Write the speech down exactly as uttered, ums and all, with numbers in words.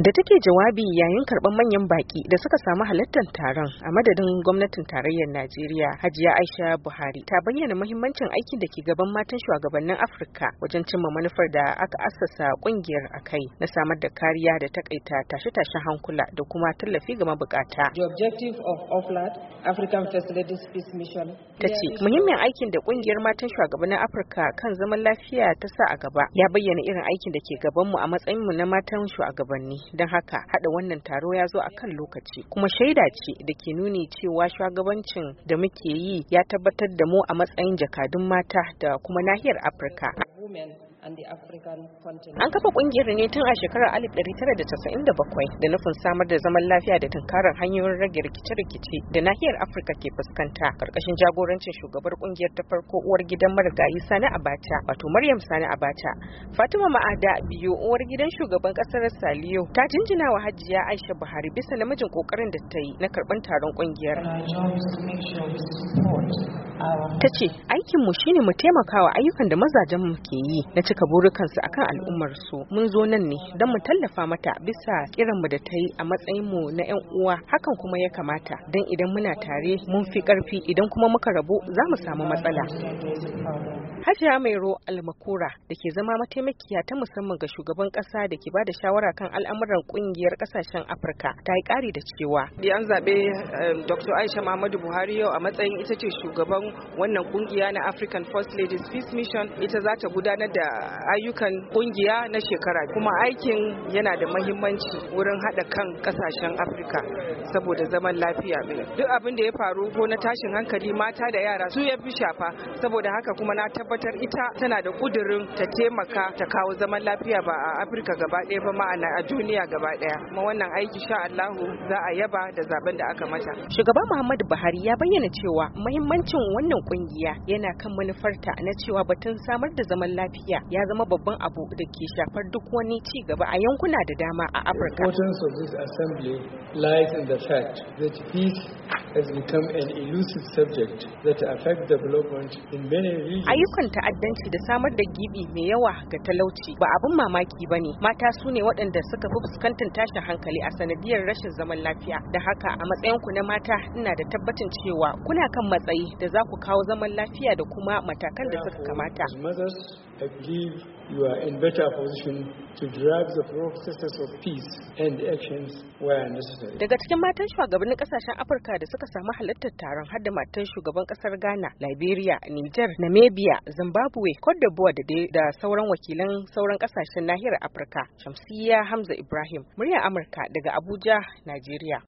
Da take jawabi yayin karɓar manyan baki da suka samu halartar taron a madadin gwamnatin tarayyar Najeriya, Hajiya Aisha Buhari ta bayyana muhimmancin aikin da ke gaban matan shugabannin Afirka wajen cimma manufar da aka assasa kungiyar akai na samar da kariya da takaita tashe-tashen hankula da kuma tallafi ga mabukata. The objective of O F L A D, African First Ladies Peace Mission, ta ce muhimmin aikin da kungiyar matan shugabannin Afirka kan zaman lafiya ta sa a gaba ya bayyana irin aikin da ke gabanmu a matsayinmu na matan shugabanni. Don haka hada wannan taro ya zo a kan lokaci kuma shaida ce da ke nuni cewa shugabancin da muke yi ya tabbatar da mu a matsayin jakadun mata da kuma nahiyar Afirka. An kafa kungiyar ne tun a shekarar alif ɗari tara da casa'in da bakwai da nufin samar da zaman lafiya da tunkarar hanyoyin rage rikice-rikice da nahiyar Afirka ke fuskanta karkashin jagorancin shugabar kungiyar ta farko uwar gidan marigayi Sani Abacha wato Maryam Sani Abacha. Fatima Ma'ada Biyo uwar gidan shugaban kasar Saliyo ta jinjina wa Hajiya Aisha Buhari bisa namijin kokarin da ta yi na karban taron kungiyar. Ta ce aikinmu shine mu taimakawa ayyukan da mazajen mu ke yi na cika burukansu akan al'ummar su. Mun zo nan ne don mu tallafa mata bisa kiran mu da ta yi a matsayin mu na yan uwa. Hakan kuma ya kamata don idan muna tare mun fi karfi, idan kuma muka rabu za mu samu matsala. Hajiya Mairo Almakura da ke zama mataimakiya ta musamman ga shugaban kasa da ke bada shawara kan al'amuran kungiyar kasashen Afirka ta yi kari da cewa an zabe Doctor Aisha Muhammadu Buhari yau a matsayin ita ce shugaban wannan kungiya na African First Ladies Peace Mission. Ita za ta gudanar da ayyukan kungiya na shekara, kuma aikin yana da mahimmanci wurin hada kan kasashen Afirka saboda zaman lafiya. Duk abin da ya faru ko na tashin hankali mata da yara su ya fi shafa, saboda haka kuma na tabbatar ita tana da kudirin ta taimaka ta kawo zaman lafiya ba a Afirka gaba ɗaya ba, ma'ana a duniya gaba ɗaya. Kuma wannan aiki sha Allahu za a yaba da zaben da aka mata. Shugaba Muhammadu Buhari ya bayyana cewa muhimmancin wannan kungiya yana kan manufarta na cewa batun samar da zaman lafiya ya zama babban abu da ke shafar duk wani ci gaba a yankuna da dama a Afirka. The importance of this assembly lies in the fact that peace has become an elusive subject that affects development in many regions. Ayyukan ta'addanci da samar da gibi mai yawa ga talauci ba abin mamaki ba ne. Mata su ne waɗanda suka fi fuskantar tashin hankali a sanadiyar rashin zaman lafiya. Da haka a matsayinku na mata ina da tabbacin cewa kuna kan matsayi da za ku kawo zaman lafiya da kuma matakan da suka kamata. As mothers, I believe you are in better position to drive the processes of peace and actions where necessary. Daga cikin matan shugabannin kasashen Afirka da suka samu halartar taron har da matan shugaban kasar Ghana, Liberia, Niger, Namibia, Zimbabwe, Cote d'Ivoire da da sauran wakilan sauran kasashen nahiyar Afirka. Shamsiyya Hamza Ibrahim, muryar Amurka daga Abuja, Najeriya.